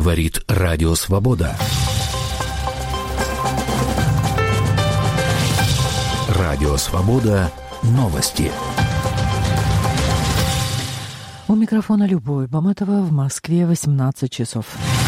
Говорит Радио Свобода. Радио Свобода. Новости. У микрофона Любовь Баматова, в Москве 18 часов.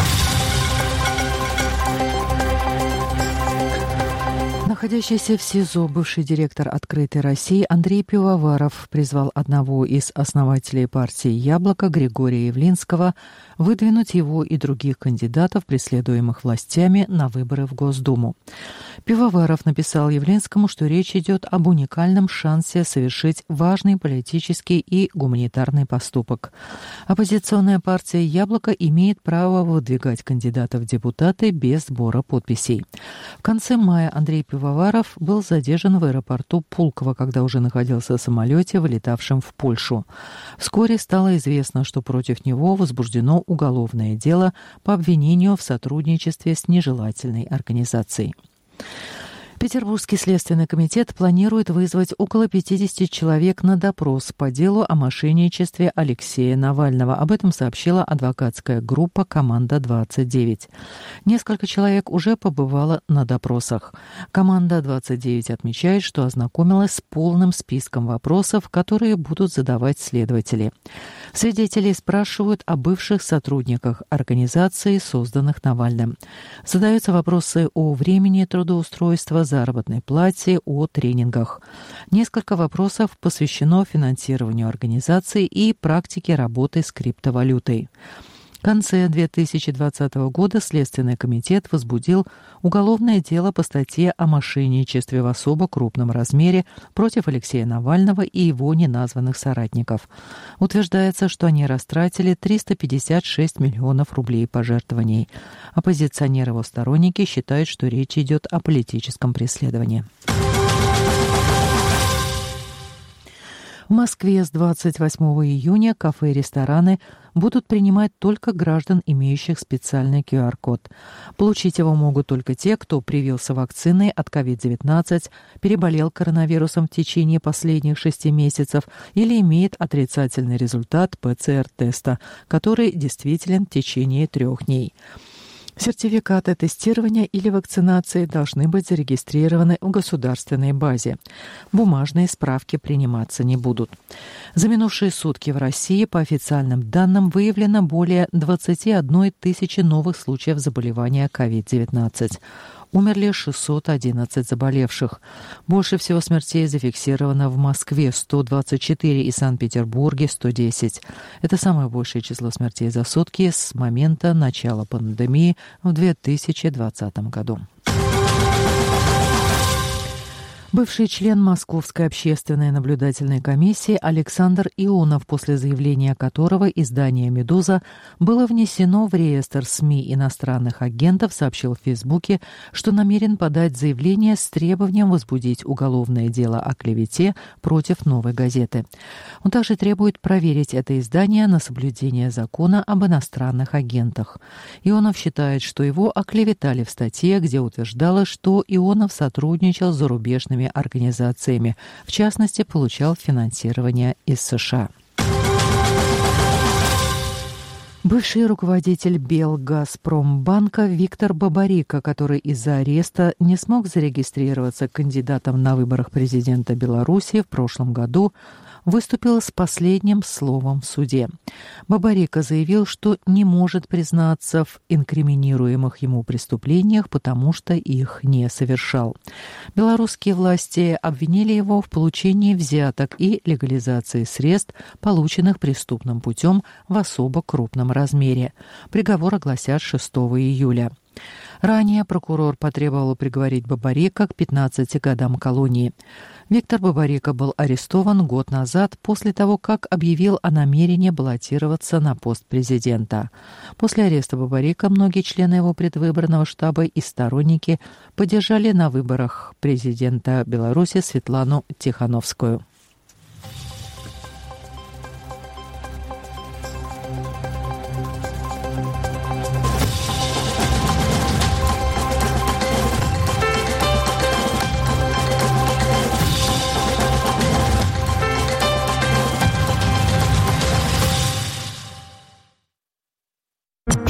Находящийся в СИЗО бывший директор «Открытой России» Андрей Пивоваров призвал одного из основателей партии «Яблоко» Григория Явлинского выдвинуть его и других кандидатов, преследуемых властями, на выборы в Госдуму. Пивоваров написал Явлинскому, что речь идет об уникальном шансе совершить важный политический и гуманитарный поступок. Оппозиционная партия «Яблоко» имеет право выдвигать кандидатов в депутаты без сбора подписей. В конце мая Андрей Пивоваров был задержан в аэропорту Пулково, когда уже находился в самолете, вылетавшем в Польшу. Вскоре стало известно, что против него возбуждено уголовное дело по обвинению в сотрудничестве с нежелательной организацией. Петербургский следственный комитет планирует вызвать около 50 человек на допрос по делу о мошенничестве Алексея Навального. Об этом сообщила адвокатская группа «Команда-29». Несколько человек уже побывало на допросах. «Команда-29» отмечает, что ознакомилась с полным списком вопросов, которые будут задавать следователи. Свидетелей спрашивают о бывших сотрудниках организации, созданных Навальным. Задаются вопросы о времени трудоустройства, заработной плате, о тренингах. Несколько вопросов посвящено финансированию организации и практике работы с криптовалютой. В конце 2020 года Следственный комитет возбудил уголовное дело по статье о мошенничестве в особо крупном размере против Алексея Навального и его неназванных соратников. Утверждается, что они растратили 356 миллионов рублей пожертвований. Оппозиционеры и его сторонники считают, что речь идет о политическом преследовании. В Москве с 28 июня кафе и рестораны будут принимать только граждан, имеющих специальный QR-код. Получить его могут только те, кто привился вакциной от COVID-19, переболел коронавирусом в течение последних 6 месяцев или имеет отрицательный результат ПЦР-теста, который действителен в течение 3 дней. Сертификаты тестирования или вакцинации должны быть зарегистрированы в государственной базе. Бумажные справки приниматься не будут. За минувшие сутки в России, по официальным данным, выявлено более 21 тысячи новых случаев заболевания COVID-19. Умерли 611 заболевших. Больше всего смертей зафиксировано в Москве – 124 и Санкт-Петербурге – 110. Это самое большее число смертей за сутки с момента начала пандемии в 2020 году. Бывший член Московской общественной наблюдательной комиссии Александр Ионов, после заявления которого издание «Медуза» было внесено в реестр СМИ иностранных агентов, сообщил в Фейсбуке, что намерен подать заявление с требованием возбудить уголовное дело о клевете против «Новой газеты». Он также требует проверить это издание на соблюдение закона об иностранных агентах. Ионов считает, что его оклеветали в статье, где утверждалось, что Ионов сотрудничал с зарубежными организациями, в частности, получал финансирование из США. Бывший руководитель Белгазпромбанка Виктор Бабарико, который из-за ареста не смог зарегистрироваться кандидатом на выборах президента Беларуси в прошлом году, выступил с последним словом в суде. Бабарико заявил, что не может признаться в инкриминируемых ему преступлениях, потому что их не совершал. Белорусские власти обвинили его в получении взяток и легализации средств, полученных преступным путем в особо крупном размере. Приговор огласят 6 июля. Ранее прокурор потребовал приговорить Бабарико к 15 годам колонии. Виктор Бабарико был арестован год назад после того, как объявил о намерении баллотироваться на пост президента. После ареста Бабарико многие члены его предвыборного штаба и сторонники поддержали на выборах президента Беларуси Светлану Тихановскую.